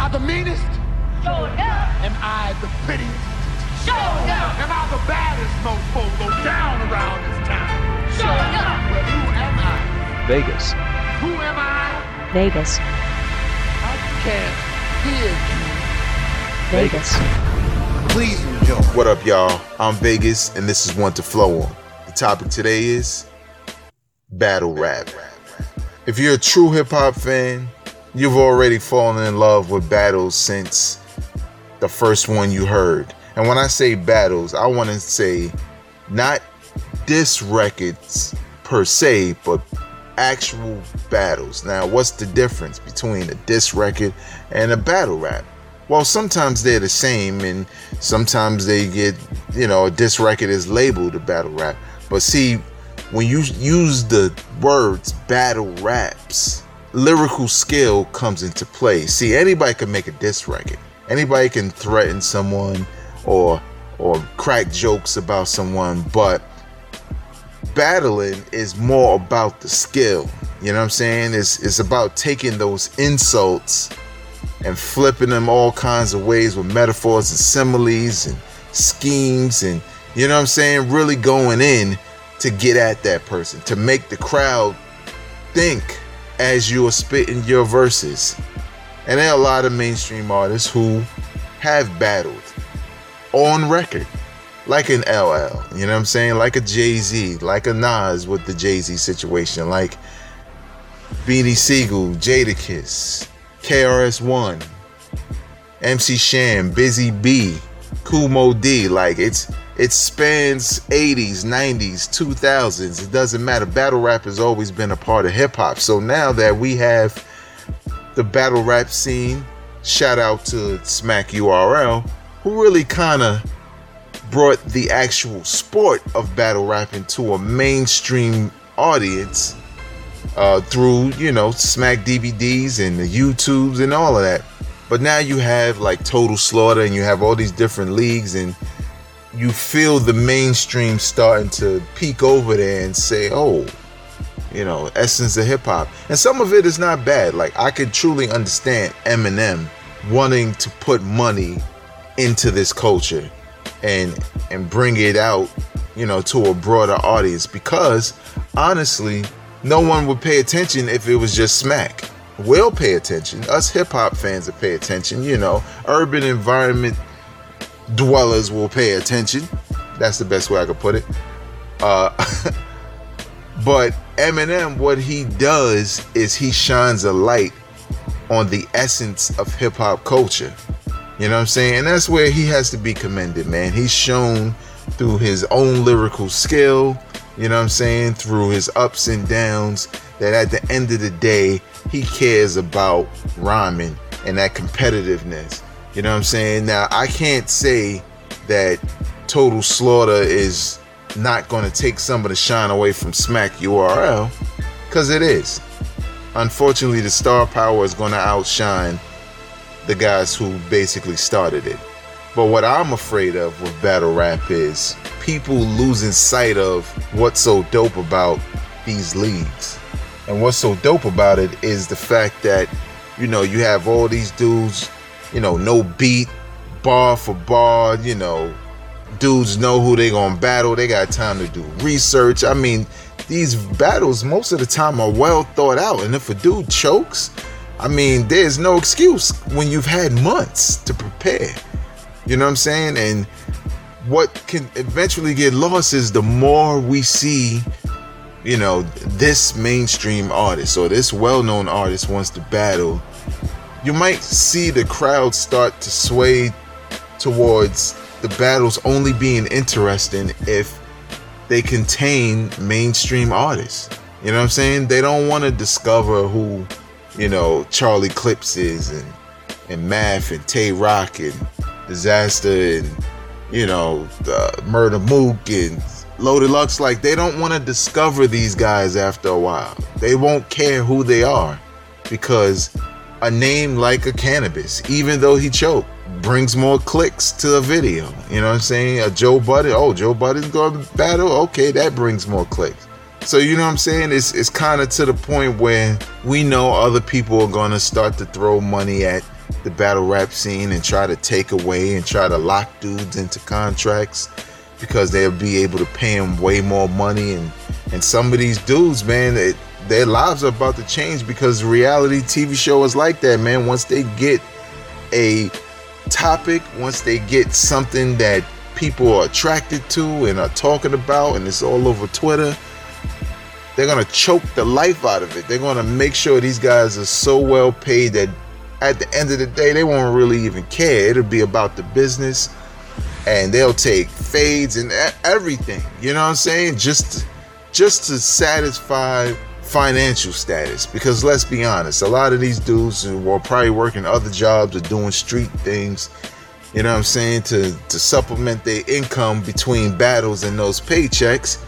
I the meanest? Show enough. Am I the prettiest? Show enough. Am I the baddest mofo low down around this town? Show enough. Well, who am I? Vegas. Who am I? Vegas. I can't hear you. Vegas. Please enjoy. What up, y'all? I'm Vegas, and this is One to Flow On. The topic today is battle rap. If you're a true hip-hop fan, you've already fallen in love with battles since the first one you heard. And when I say battles, I want to say not diss records per se, but actual battles. Now, what's the difference between a diss record and a battle rap? Well, sometimes they're the same, and sometimes they get, a diss record is labeled a battle rap. But see, when you use the words battle raps, lyrical skill comes into play. See, anybody can make a diss record. Anybody can threaten someone or crack jokes about someone, but battling is more about the skill. You know what I'm saying? It's about taking those insults and flipping them all kinds of ways with metaphors and similes and schemes, and you know what I'm saying, really going in to get at that person, to make the crowd think as you are spitting your verses. And there are a lot of mainstream artists who have battled on record, like an LL, you know what I'm saying, like a Jay-Z, like a Nas with the Jay-Z situation, like Beanie Siegel, Jadakiss, KRS-One, MC Shan, Busy B, Kool Moe Dee. Like it spans 80s, 90s, 2000s. It doesn't matter. Battle rap has always been a part of hip hop. So now that we have the battle rap scene, shout out to Smack URL, who really kind of brought the actual sport of battle rapping to a mainstream audience through, Smack DVDs and the YouTubes and all of that. But now you have like Total Slaughter, and you have all these different leagues, and you feel the mainstream starting to peek over there and say, oh, essence of hip hop. And some of it is not bad. Like, I could truly understand Eminem wanting to put money into this culture and bring it out, to a broader audience, because honestly, no one would pay attention if it was just Smack. We'll pay attention. Us hip hop fans will pay attention. Urban environment dwellers will pay attention. That's the best way I could put it. But Eminem, what he does is he shines a light on the essence of hip hop culture. You know what I'm saying? And that's where he has to be commended, man. He's shown through his own lyrical skill, you know what I'm saying, through his ups and downs, that at the end of the day, he cares about rhyming and that competitiveness. You know what I'm saying? Now, I can't say that Total Slaughter is not going to take some of the shine away from Smack URL, because it is. Unfortunately, the star power is going to outshine the guys who basically started it. But what I'm afraid of with battle rap is people losing sight of what's so dope about these leagues. And what's so dope about it is the fact that, you have all these dudes, no beat, bar for bar, dudes know who they gonna battle. They got time to do research. I mean, these battles most of the time are well thought out. And if a dude chokes, I mean, there's no excuse when you've had months to prepare. You know what I'm saying? And what can eventually get lost is the more we see, this mainstream artist or this well-known artist wants to battle, you might see the crowd start to sway towards the battles only being interesting if they contain mainstream artists. You know what I'm saying? They don't want to discover who, Charlie Clips is and Math and Tay Rock and Disaster and, Murder Mook and Loaded Lux. Like, they don't want to discover these guys after a while. They won't care who they are, because a name like a Cannabis, even though he choked, brings more clicks to a video. You know what I'm saying? A Joe Budden, Joe Budden's going to battle? Okay, that brings more clicks. So, you know what I'm saying? It's kind of to the point where we know other people are going to start to throw money at the battle rap scene and try to take away and try to lock dudes into contracts because they'll be able to pay them way more money. And some of these dudes, man, their lives are about to change because reality TV show is like that, man. Once they get a topic, once they get something that people are attracted to and are talking about and it's all over Twitter, they're going to choke the life out of it. They're going to make sure these guys are so well paid that at the end of the day, they won't really even care. It'll be about the business, and they'll take fades and everything, you know what I'm saying? Just to satisfy financial status. Because let's be honest, a lot of these dudes who are probably working other jobs or doing street things, you know what I'm saying, to supplement their income between battles and those paychecks.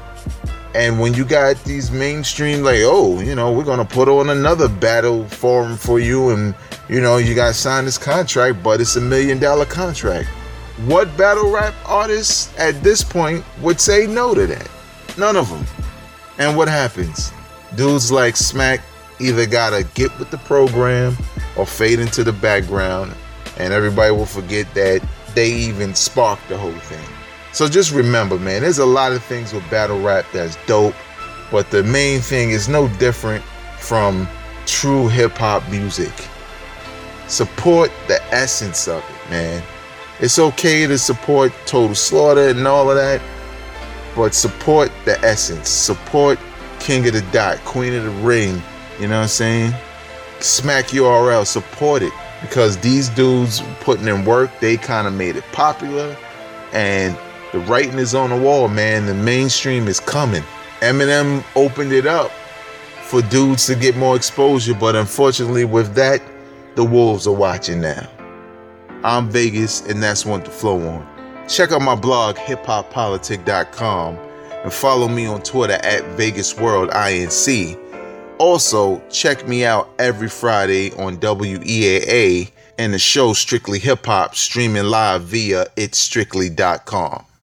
And when you got these mainstream, like, oh, you know, we're going to put on another battle forum for you, and, you know, you got to sign this contract, but it's $1 million contract. What battle rap artists at this point would say no to that? None of them. And what happens? Dudes like Smack either got to get with the program or fade into the background, and everybody will forget that they even sparked the whole thing. So just remember, man, there's a lot of things with battle rap that's dope, but the main thing is no different from true hip-hop music. Support the essence of it, man. It's okay to support Total Slaughter and all of that, but support the essence. Support King of the Dot, Queen of the Ring, you know what I'm saying? Smack URL, support it, because these dudes putting in work, they kind of made it popular, and the writing is on the wall, man. The mainstream is coming. Eminem opened it up for dudes to get more exposure, but unfortunately with that, the wolves are watching now. I'm Vegas, and that's One to Flow On. Check out my blog, hiphoppolitic.com, and follow me on Twitter at VegasWorldINC. Also, check me out every Friday on WEAA and the show Strictly Hip Hop, streaming live via itsstrictly.com.